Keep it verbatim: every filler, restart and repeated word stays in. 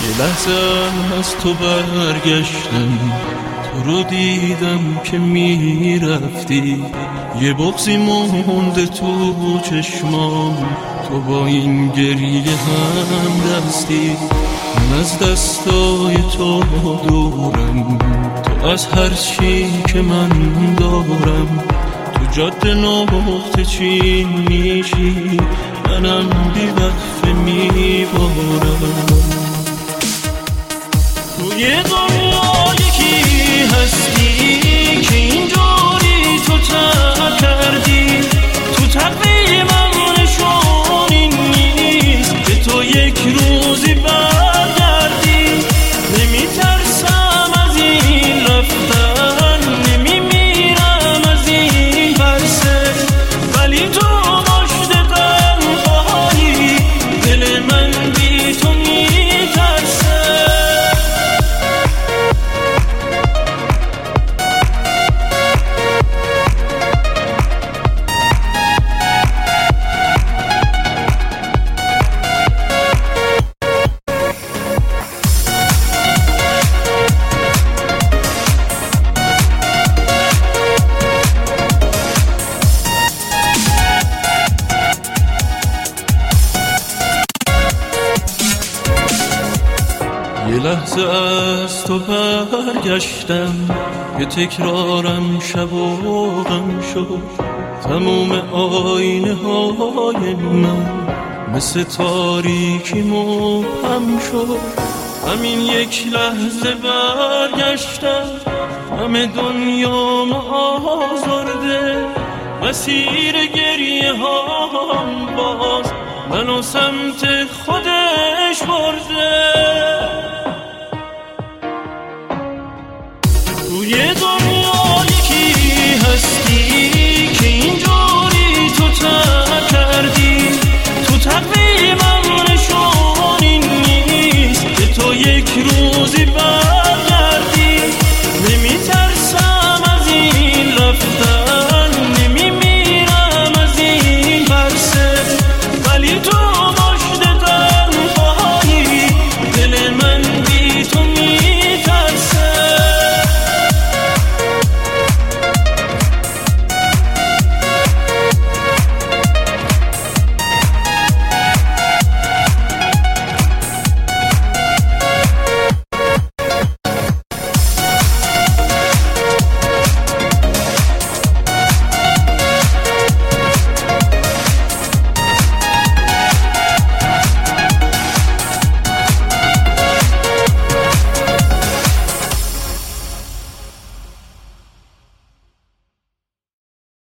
یه لحظه از تو برگشتم، تو رو دیدم که میرفتی. یه بغضی مونده تو چشمام، تو با این گریه هم دستی. من از دستای تو دورم، تو از هر چی که من دارم. تو جاده نقطه چین میشی، منم بی وقفه میبارم. توی دنیا یکی هستی که اینجوری تو ترک کردی. تو تقویمم نشونی نیست که تو یک روزی برگردی. نمیترسم از این رفتن، نمیمیرم از این برسه، ولی تو مشت تنهایی دل من بی تو میترسه. یه لحظه از تو برگشتم، یه تکرارم شب و غم شد. تموم آینه های من مثل تاریکی مبهم شد. همین یک لحظه برگشتم، همه دنیام آزرده. مسیر گریه هام باز منو سمت خودش برده. توی دنیا یکی هستی که اینجوری تو ترک کردی. تو تقویمم نشونی نیست که تو یک روزی بر